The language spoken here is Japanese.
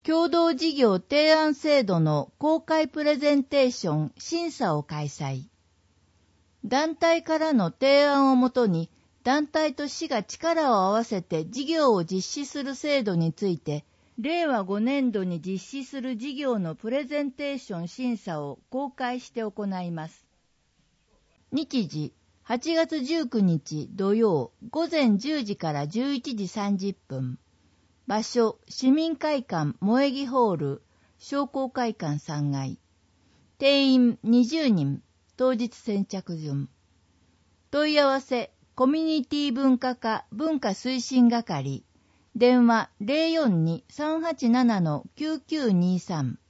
共同事業提案制度の公開プレゼンテーション審査を開催。団体からの提案をもとに、団体と市が力を合わせて事業を実施する制度について、令和5年度に実施する事業のプレゼンテーション審査を公開して行います。日時、8月19日土曜午前10時から11時30分。場所、市民会館萌木ホール、商工会館3階。定員20人、当日先着順。問い合わせ、コミュニティ文化課文化推進係。電話 042-387-9923